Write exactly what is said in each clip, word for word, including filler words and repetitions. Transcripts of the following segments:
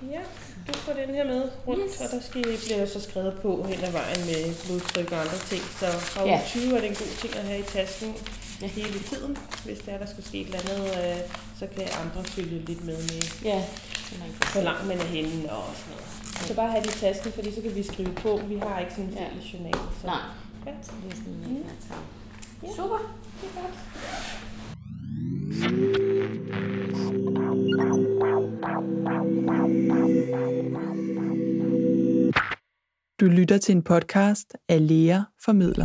Ja, du får den her med rundt, yes. Og der skal, bliver der så skrevet på hen ad vejen med blodtryk og andre ting. Så fra uge tyve er det en god ting at have i tasken ja. hele tiden. Hvis der, der skulle ske et eller andet, øh, så kan andre følge lidt med med, ja. hvor langt man er henne og sådan noget. Ja. Så bare have det i tasken, fordi så kan vi skrive på. Vi har ikke sådan en ja. fælles journal. Så. Nej, ja. så det er sådan en mm. ja. Super, det er godt. Du lytter til en podcast af Lea Formidler.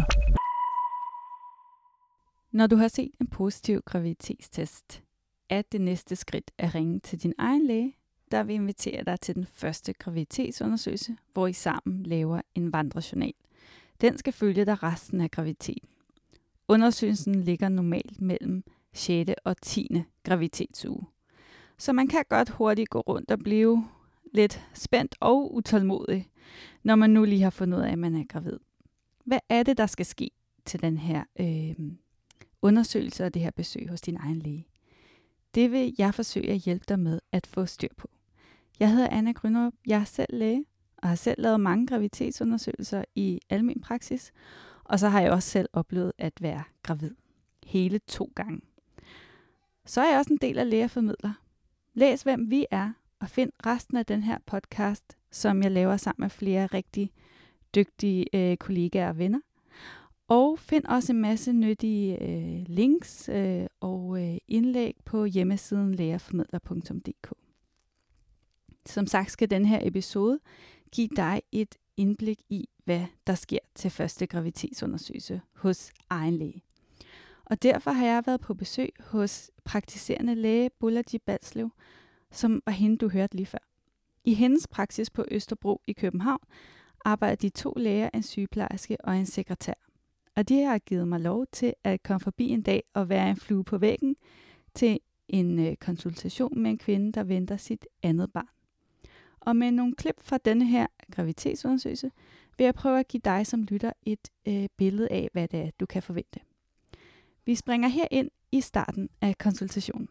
Når du har set en positiv graviditetstest, er det næste skridt at ringe til din egen læge, der vil invitere dig til den første graviditetsundersøgelse, hvor I sammen laver en vandrejournal. Den skal følge dig resten af graviditeten. Undersøgelsen ligger normalt mellem sjette og tiende graviditetsuge. Så man kan godt hurtigt gå rundt og blive lidt spændt og utålmodig, når man nu lige har fundet ud af, at man er gravid. Hvad er det, der skal ske til den her øh, undersøgelse og det her besøg hos din egen læge? Det vil jeg forsøge at hjælpe dig med at få styr på. Jeg hedder Anna Grynrup, jeg er selv læge og har selv lavet mange graviditetsundersøgelser i almen praksis, og så har jeg også selv oplevet at være gravid hele to gange. Så er jeg også en del af Lea Formidler. Læs, hvem vi er, og find resten af den her podcast, som jeg laver sammen med flere rigtig dygtige øh, kollegaer og venner. Og find også en masse nyttige øh, links øh, og øh, indlæg på hjemmesiden lea formidler punktum d k. Som sagt skal den her episode give dig et indblik i, hvad der sker til første graviditetsundersøgelse hos egen læge. Og derfor har jeg været på besøg hos praktiserende læge Bolaji Balslev, som var hende, du hørte lige før. I hendes praksis på Østerbro i København arbejder de to læger, en sygeplejerske og en sekretær. Og de har givet mig lov til at komme forbi en dag og være en flue på væggen til en konsultation med en kvinde, der venter sit andet barn. Og med nogle klip fra denne her graviditetsundersøgelse vil jeg prøve at give dig som lytter et øh, billede af, hvad det er, du kan forvente. Vi springer her ind i starten af konsultationen.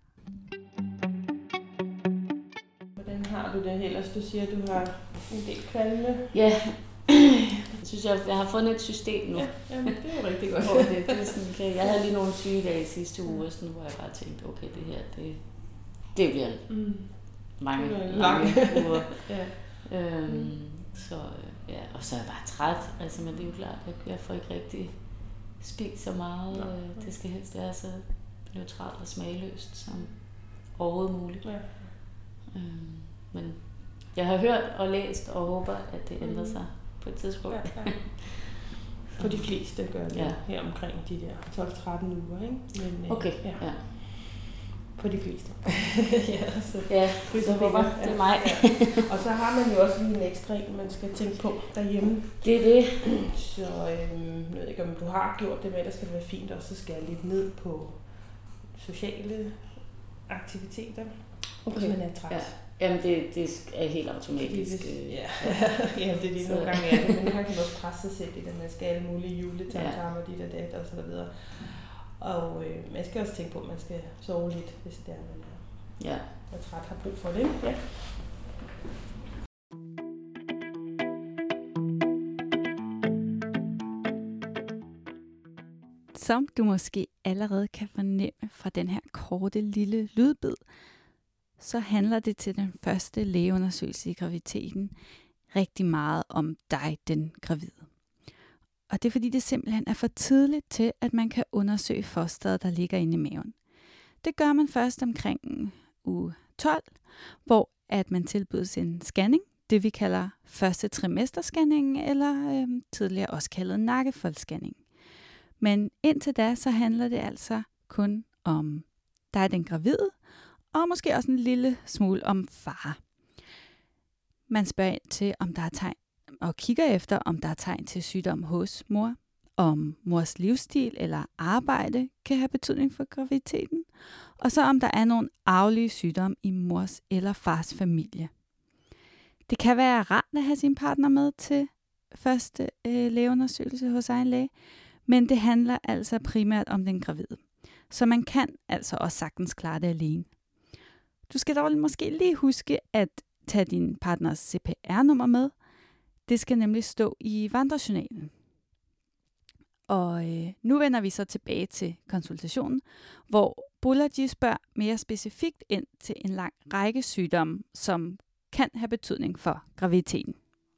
Hvordan har du det ellers? Du siger, at du har en del kvalme. Ja, jeg synes, jeg, jeg har fundet et system nu. Ja, jamen, det er jo rigtig godt. det, det er sådan, okay. Jeg havde lige nogle sygedage sidste uge, sådan, hvor jeg bare tænkte, okay, det her, det, det bliver mm. mange, det lange uger. ja. øhm, mm. Så ja, og så er jeg bare træt, altså, men det er jo klart, at jeg får ikke rigtig spist så meget. Nej. Det skal helst være så neutralt og smagløst som overhovedet muligt. Ja. Øhm, men jeg har hørt og læst og håber, at det ændrer sig på et tidspunkt. Ja, ja. For de fleste gør det ja. her omkring de der tolv til tretten uger, ikke? Men, okay, ja. ja. For de fleste. ja, så, ja, så håber det er mig. ja. Og så har man jo også lige en ekstra en, man skal tænke på derhjemme. Det er det. Så øhm, jeg ved ikke, om du har gjort det med, der skal det være fint også at skære lidt ned på sociale aktiviteter, okay. hvis man er træt. Ja. Jamen, det, det er helt automatisk. Det, ja. ja, det er det nogle gange er det, men nogle gange kan man også presse sig selv i det, man skal alle mulige juletamtarmer, ja. dit og dat og så videre. Og øh, man skal også tænke på, at man skal sove lidt, hvis det er, man er, ja. er træt, har brug for det. Ja. Som du måske allerede kan fornemme fra den her korte lille lydbid, så handler det til den første lægeundersøgelse i graviditeten rigtig meget om dig, den gravide. Og det er fordi, det simpelthen er for tidligt til, at man kan undersøge fosteret, der ligger inde i maven. Det gør man først omkring uge tolv, hvor at man tilbydes en scanning, det vi kalder første trimesterscanning, eller øh, tidligere også kaldet nakkefoldsscanning. Men indtil da, så handler det altså kun om dig, den gravide, og måske også en lille smule om far. Man spørger ind til, om der er tegn, og kigger efter, om der er tegn til sygdom hos mor, om mors livsstil eller arbejde kan have betydning for graviditeten, og så om der er nogle arvelige sygdomme i mors eller fars familie. Det kan være rart at have sin partner med til første øh, lægeundersøgelse hos egen læge, men det handler altså primært om den gravide. Så man kan altså også sagtens klare det alene. Du skal dog måske lige huske, at Tag din partners C P R-nummer med. Det skal nemlig stå i vandrejournalen. Og øh, nu vender vi så tilbage til konsultationen, hvor Bolaji spørger mere specifikt ind til en lang række sygdomme, som kan have betydning for graviditeten.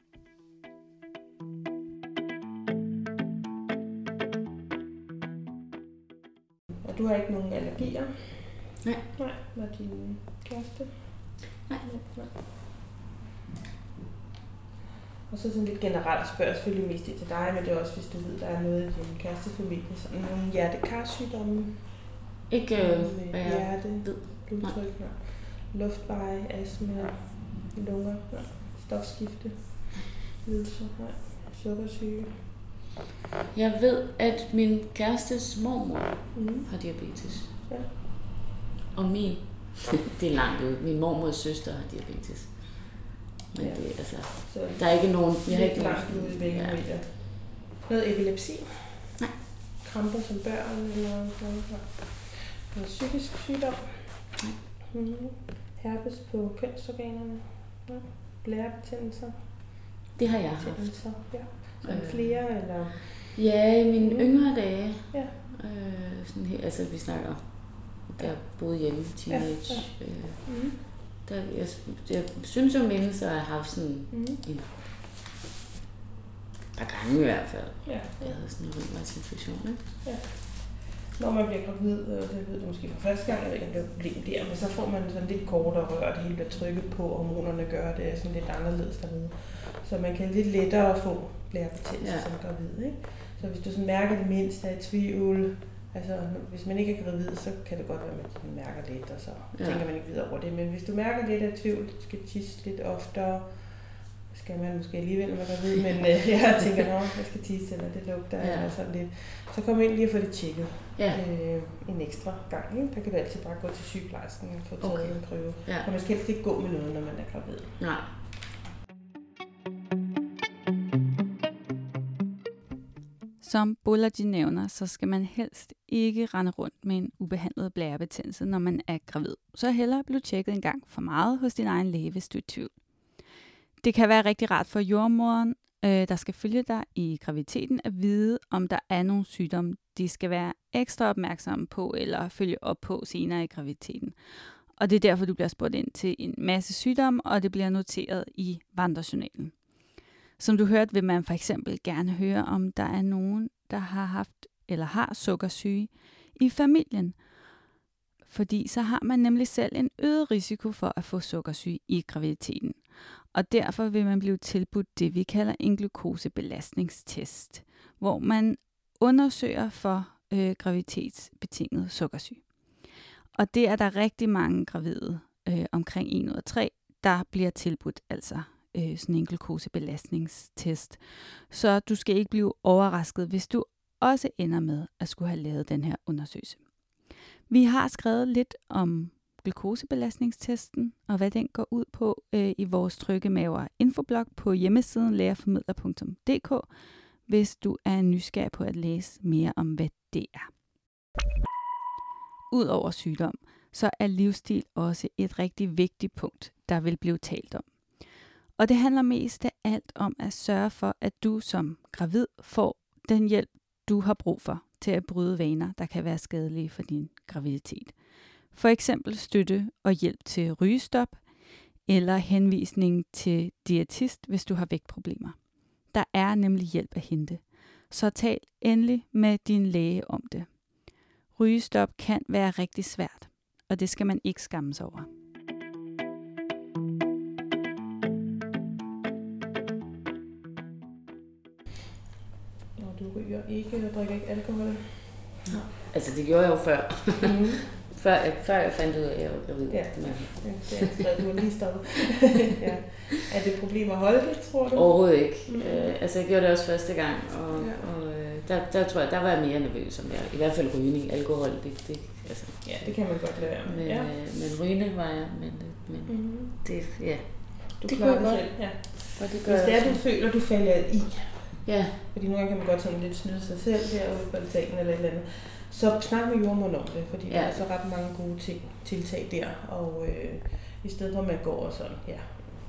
Og du har ikke nogen allergier? Nej. Nej, var din kæreste? Nej. Nej. Og så sådan lidt generelt spørger jeg selvfølgelig mest til dig, men det er også, hvis du ved, der er noget i din kærestefamilie, sådan nogle hjertekarsygdomme. Ikke øh, med hjerte, blodtryk, nej. Luftveje, astma, lunger, nej. Stofskifte, lidelser, nej. Sukkersyge. Jeg ved, at min kærestes mormor mm. har diabetes. Ja. Og min, det er langt ud, min mormors søster har diabetes. Men ja. det, altså, så der er ikke nogen, jeg har ikke langt ud i væggen. Ja. Noget epilepsi? Nej. Kramper som børn eller noget? Noget psykisk sygdom? Nej. Mm-hmm. Herpes på kønsorganerne? Ja. Blærebetændelser? Det har jeg haft. Ja. Sådan øh. flere eller? Ja, i mine mm. yngre dage. Ja. Øh, sådan her, altså vi snakker, der boede hjemme, teenage. Ja. Ja. Øh, mm. Der, jeg, jeg synes jo mindes, at jeg har haft sådan mm. en par gange i hvert fald. Ja. Jeg havde sådan en rygmarvsinfektion, ikke? Ja. Når man bliver gravid, og det ved du måske for første gang, jeg ved ikke, om det er et problem der, men så får man sådan lidt kortere rør, det hele bliver trykket på, og hormonerne gør det sådan lidt anderledes derude. Så man kan lidt lettere få blærebetændelse ja. som gravid, ikke? Så hvis du sådan mærker det mindste af tvivl, altså hvis man ikke er gravid, så kan det godt være, at man mærker lidt, og så ja. tænker man ikke videre over det. Men hvis du mærker lidt af tvivl, du skal tisse lidt oftere, skal man måske alligevel, når man er gravid, men øh, jeg tænker, at jeg skal tisse, eller det lugter, ja. eller sådan lidt. Så kom ind lige og få det tjekket ja. øh, en ekstra gang. Ikke? Der kan du altid bare gå til sygeplejersken og få taget okay. en prøve. Ja. Og man skal helst ikke gå med noget, når man er gravid. Nej. Som Bolaji nævner, så skal man helst ikke rende rundt med en ubehandlet blærebetændelse, når man er gravid. Så hellere blive tjekket en gang for meget hos din egen læge, hvis du er i tvivl. Det kan være rigtig rart for jordmoren, øh, der skal følge dig i graviditeten, at vide, om der er nogle sygdomme, de skal være ekstra opmærksomme på eller følge op på senere i graviditeten. Og det er derfor, du bliver spurgt ind til en masse sygdomme, og det bliver noteret i vandrejournalen. Som du hørte, vil man for eksempel gerne høre, om der er nogen, der har haft eller har sukkersyge i familien. Fordi så har man nemlig selv en øget risiko for at få sukkersyge i graviditeten. Og derfor vil man blive tilbudt det, vi kalder en glukosebelastningstest, hvor man undersøger for øh, graviditetsbetinget sukkersyge. Og det er der rigtig mange gravide, øh, omkring en ud af tre, der bliver tilbudt altså øh, sådan en glukosebelastningstest. Så du skal ikke blive overrasket, hvis du også ender med at skulle have lavet den her undersøgelse. Vi har skrevet lidt om glukosebelastningstesten og hvad den går ud på øh, i vores Trygge Maver infoblog på hjemmesiden lægerformidler punktum d k, hvis du er nysgerrig på at læse mere om, hvad det er. Udover sygdom, så er livsstil også et rigtig vigtigt punkt, der vil blive talt om. Og det handler mest af alt om at sørge for, at du som gravid får den hjælp, du har brug for til at bryde vaner, der kan være skadelige for din graviditet. For eksempel støtte og hjælp til rygestop, eller henvisning til diætist, hvis du har vægtproblemer. Der er nemlig hjælp at hente, så tal endelig med din læge om det. Rygestop kan være rigtig svært, og det skal man ikke skamme sig over. Når du ryger ikke eller drikker ikke alkohol? Ja. Altså det gjorde jeg jo før. Mm. Før jeg, før jeg fandt ud af, at jeg var gravid. Ja, men det er skrevet, du har lige stoppet. Ja. Er det et problem at holde det, tror du? Overhovedet ikke. Mm. Øh, altså jeg gjorde det også første gang, og, ja. og øh, der, der tror jeg, der var jeg mere nervøs om jeg. I hvert fald rygning, alkohol, det, det altså. Ja, det kan man godt lade være med. Men, ja. øh, men rygning var jeg, men, men mm. det, ja. Du det klarer det godt. Ja. Og det gør Hvis det er, du føler, du falder i. Ja. Fordi nogle gange kan man godt sådan lidt snyde sig selv derude på altanen eller et eller andet. Så snak med jordmoren om det, fordi ja. der er så ret mange gode ting, tiltag der, og øh, i stedet hvor man går og sådan, ja,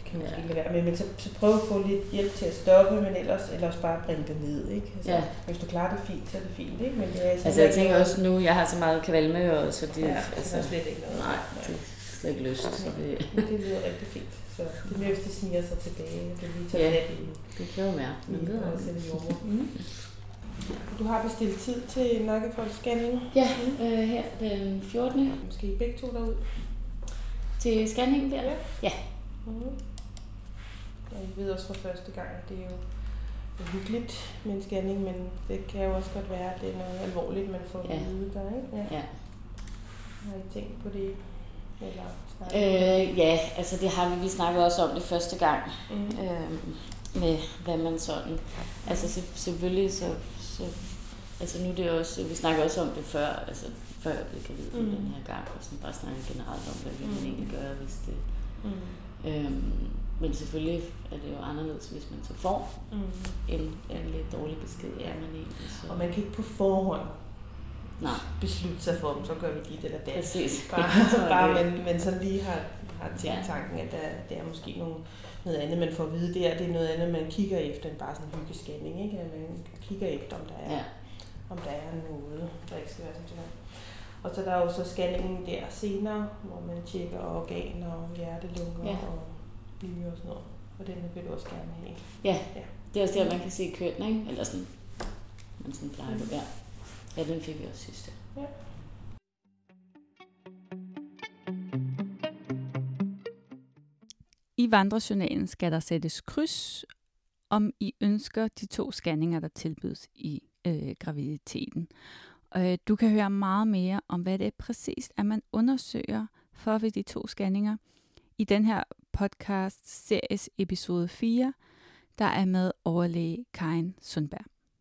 kan måske Ja. lade være med, men så, så prøv at få lidt hjælp til at stoppe, men ellers, ellers bare bringe det ned, ikke? Altså, Ja. Hvis du klarer det fint, så er det fint, ikke? Men det er Altså jeg tænker også nu, jeg har så meget kvalme, og så det, ja, altså, det er slet ikke noget. nej, det er slet ikke lyst. Så det, Det lyder rigtig fint. Så det er mere, hvis det sniger sig tilbage, og det lige tager Ja. fat i, det kan jo være. i og sætte jordmor. Mm. Du har bestilt tid til nakkefoldsscanning. Ja, øh, her den fjortende Måske I begge to derud. til scanningen der. Ja. Ja. Mm. Ja, I ved også fra første gang, at det er jo hyggeligt med en scanning, men det kan jo også godt være, at det er noget alvorligt, man får Ja. at vide der, ikke? Ja. Ja. Har I tænkt på det? Eller snakket om det? Øh, ja, altså det har vi, vi snakkede også om det første gang, Mm. øh, med hvad man sådan, altså se, selvfølgelig så, så, altså nu er det også, vi snakker også om det før, altså før jeg blev gravid Mm. den her gang, og sådan bare snakke generelt om, hvad vil man Mm. egentlig gøre, hvis det, Mm. øhm, men selvfølgelig er det jo anderledes, hvis man så får Mm. en, en lidt dårlig besked, ja. man egentlig, så. Og man kan ikke på forhånd Nej, beslutte sig for, om så gør vi dit eller dat. præcis. Bare, bare men, men sådan lige har, har tænkt Ja. tanken, at der, det er måske nogle, noget andet, man får at vide der. Det er noget andet, man kigger efter, end bare sådan en hyggescanning, ikke? At man kigger efter, om der er, Ja. om der er noget, der ikke skal være sådan noget. Og så der er jo så scanningen der senere, hvor man tjekker organer og hjerte, lunger Ja. og nyre og sådan noget. Og den vil du også gerne have. Ja, Ja. det er også der, man kan se køn, ikke? Eller sådan, man sådan plejer det. Ja. Ja, den fik vi også sidste. Ja. I vandrejournalen skal der sættes kryds, om I ønsker de to scanninger, der tilbydes i øh, graviditeten. Øh, du kan høre meget mere om, hvad det er præcist, at man undersøger for ved de to scanninger i den her podcast series episode fire, der er med overlæge Karin Sundberg.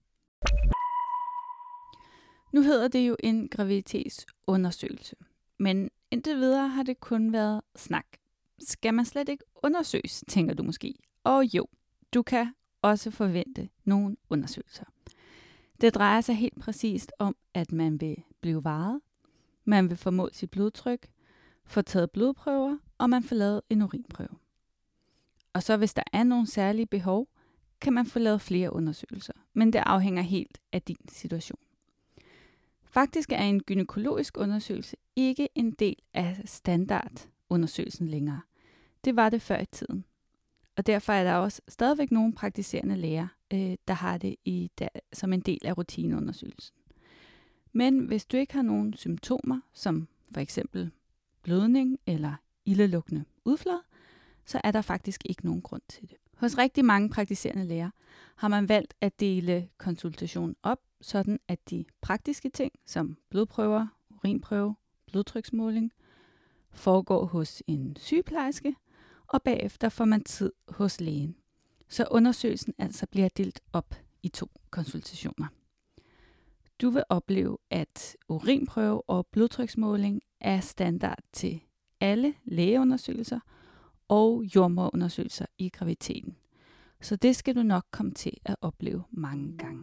Nu hedder det jo en graviditetsundersøgelse, men indtil videre har det kun været snak. Skal man slet ikke undersøges, tænker du måske? Og jo, du kan også forvente nogle undersøgelser. Det drejer sig helt præcist om, at man vil blive vejet, man vil få målt sit blodtryk, få taget blodprøver, og man får lavet en urinprøve. Og så hvis der er nogle særlige behov, kan man få lavet flere undersøgelser, men det afhænger helt af din situation. Faktisk er en gynækologisk undersøgelse ikke en del af standardundersøgelsen længere. Det var det før i tiden. Og derfor er der også stadigvæk nogle praktiserende læger, øh, der har det i, der, som en del af rutineundersøgelsen. Men hvis du ikke har nogen symptomer, som for eksempel blødning eller ildelugtende udflåd, så er der faktisk ikke nogen grund til det. Hos rigtig mange praktiserende læger har man valgt at dele konsultationen op, sådan at de praktiske ting som blodprøver, urinprøve, blodtryksmåling foregår hos en sygeplejerske, og bagefter får man tid hos lægen. Så undersøgelsen altså bliver delt op i to konsultationer. Du vil opleve, at urinprøve og blodtryksmåling er standard til alle lægeundersøgelser og jordemoderundersøgelser i graviditeten. Så det skal du nok komme til at opleve mange gange.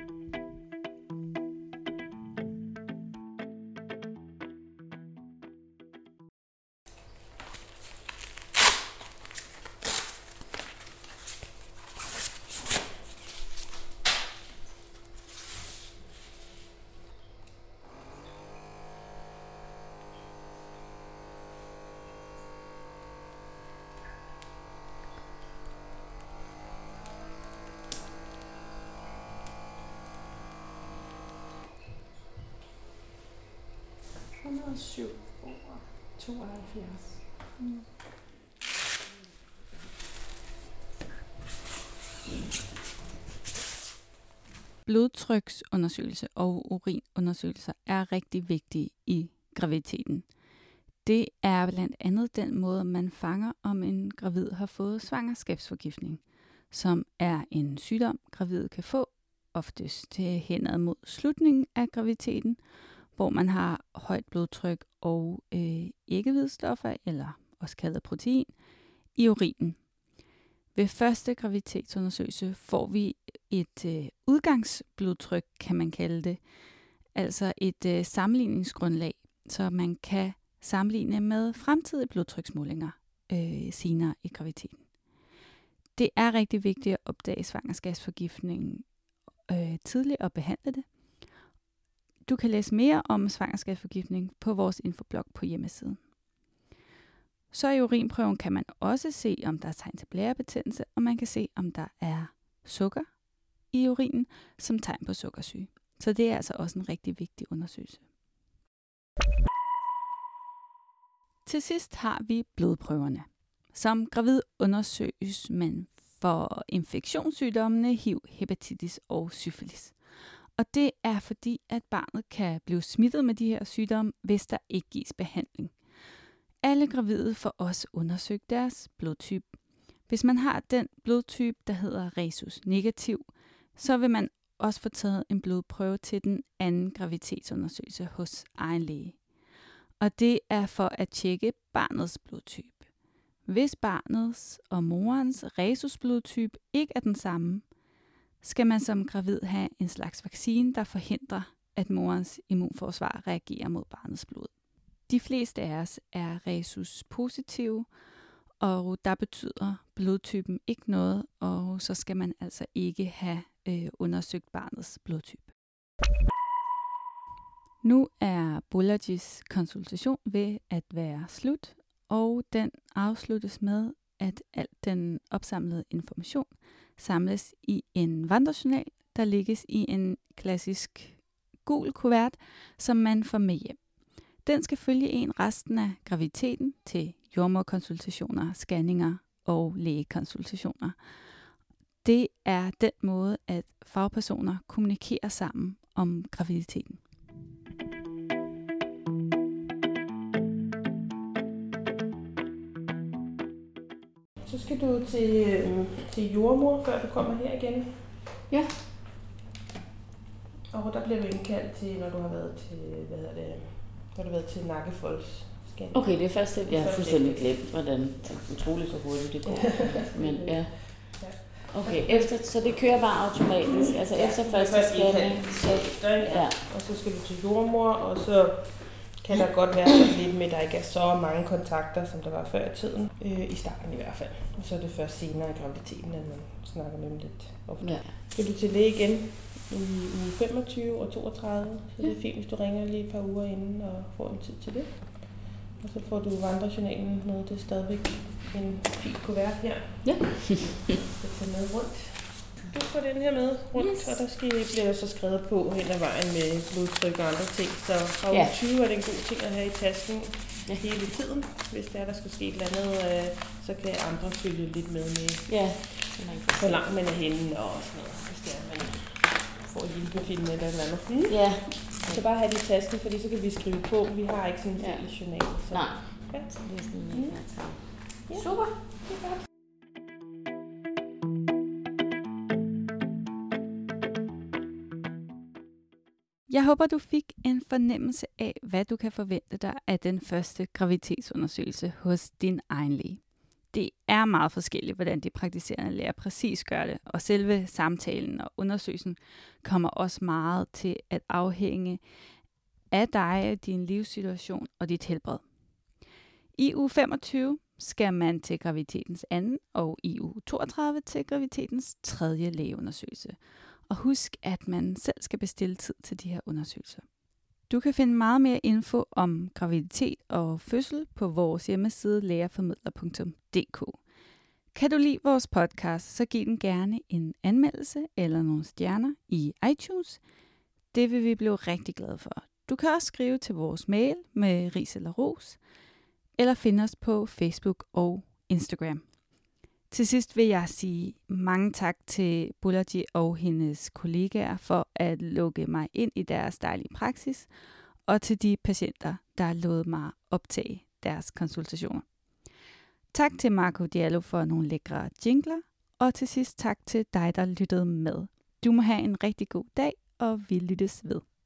et hundrede og syv over tooghalvfjerds. Mm. Blodtryksundersøgelse og urinundersøgelser er rigtig vigtige i graviditeten. Det er blandt andet den måde, man fanger, om en gravid har fået svangerskabsforgiftning, som er en sygdom, gravide kan få, oftest henad mod slutningen af graviditeten, hvor man har højt blodtryk og øh, æggehvidestoffer, eller også kaldet protein, i urinen. Ved første graviditetsundersøgelse får vi et øh, udgangsblodtryk, kan man kalde det, altså et øh, sammenligningsgrundlag, så man kan sammenligne med fremtidige blodtryksmålinger øh, senere i graviditeten. Det er rigtig vigtigt at opdage svangerskabsforgiftning øh, tidligt og behandle det. Du kan læse mere om svangerskabsforgiftning på vores infoblog på hjemmesiden. Så i urinprøven kan man også se, om der er tegn til blærebetændelse, og man kan se, om der er sukker i urinen som tegn på sukkersyge. Så det er altså også en rigtig vigtig undersøgelse. Til sidst har vi blodprøverne. Som gravid undersøges man for infektionssygdommene H I V, hepatitis og syfilis. Og det er fordi, at barnet kan blive smittet med de her sygdomme, hvis der ikke gives behandling. Alle gravide får også undersøgt deres blodtype. Hvis man har den blodtype, der hedder rhesus negativ, så vil man også få taget en blodprøve til den anden graviditetsundersøgelse hos egen læge. Og det er for at tjekke barnets blodtype. Hvis barnets og morens rhesusblodtype ikke er den samme, skal man som gravid have en slags vaccine, der forhindrer, at morens immunforsvar reagerer mod barnets blod. De fleste af os er rhesus positive, og der betyder blodtypen ikke noget, og så skal man altså ikke have øh, undersøgt barnets blodtype. Nu er Bolagis konsultation ved at være slut, og den afsluttes med, at al den opsamlede information samles i en vandrejournal, der lægges i en klassisk gul kuvert, som man får med hjem. Den skal følge en resten af graviditeten til jordemoderkonsultationer, scanninger og lægekonsultationer. Det er den måde, at fagpersoner kommunikerer sammen om graviditeten. Så skal du til, øh, til jordemor, før du kommer her igen. Ja. Og der bliver du indkaldt til, når du har været til, hvad hedder det, når du har været til nakkefoldsscanning. Okay, det er først det. Jeg har fuldstændig glemt, hvordan det er utroligt så hurtigt det går. Men ja. Okay, efter, så det kører bare automatisk, altså ja, efter første scanning. Så, ja. Og så skal du til jordemor, og så kan der godt være sådan lidt med, at der ikke er så mange kontakter, som der var før i tiden. Øh, I starten i hvert fald. Og så er det først senere i graviditeten, at man snakker med dem lidt ofte. Ja. Skal du til læge igen i uge femogtyve og toogtredive, så det er fint, hvis du ringer lige et par uger inden og får en tid til det. Og så får du vandrejournalen med, det er stadigvæk en fin kuvert her. Ja. Du kan tage med rundt. Du får den her med rundt, yes. Og der skal, bliver der så skrevet på hen ad vejen med blodtryk og andre ting. Så fra uge ja. tyve er det en god ting at have i tasken ja. hele tiden. Hvis der, der skulle ske et eller andet, øh, så kan andre følge lidt med med, ja. hvor langt man er henne og sådan noget. Hvis det er, man får hjælpefilm eller et eller andet. Hmm? Ja. Så bare have det i tasken, fordi så kan vi skrive på. Vi har ikke sådan en ja. fælles journal. Så. Nej. Ja. Så det er sådan en mm. ja. Super. Det er godt. Jeg håber, du fik en fornemmelse af, hvad du kan forvente dig af den første graviditetsundersøgelse hos din egen læge. Det er meget forskelligt, hvordan de praktiserende læger præcis gør det, og selve samtalen og undersøgelsen kommer også meget til at afhænge af dig, din livssituation og dit helbred. I uge femogtyve skal man til graviditetens anden, og i uge toogtredive til graviditetens tredje lægeundersøgelse. Og husk, at man selv skal bestille tid til de her undersøgelser. Du kan finde meget mere info om graviditet og fødsel på vores hjemmeside lægerformidler punktum d k. Kan du lide vores podcast, så giv den gerne en anmeldelse eller nogle stjerner i iTunes. Det vil vi blive rigtig glade for. Du kan også skrive til vores mail med ris eller ros, eller finde os på Facebook og Instagram. Til sidst vil jeg sige mange tak til Bolagi og hendes kollegaer for at lukke mig ind i deres dejlige praksis, og til de patienter, der lod mig optage deres konsultationer. Tak til Marco Diallo for nogle lækre jingler, og til sidst tak til dig, der lyttede med. Du må have en rigtig god dag, og vi lyttes ved.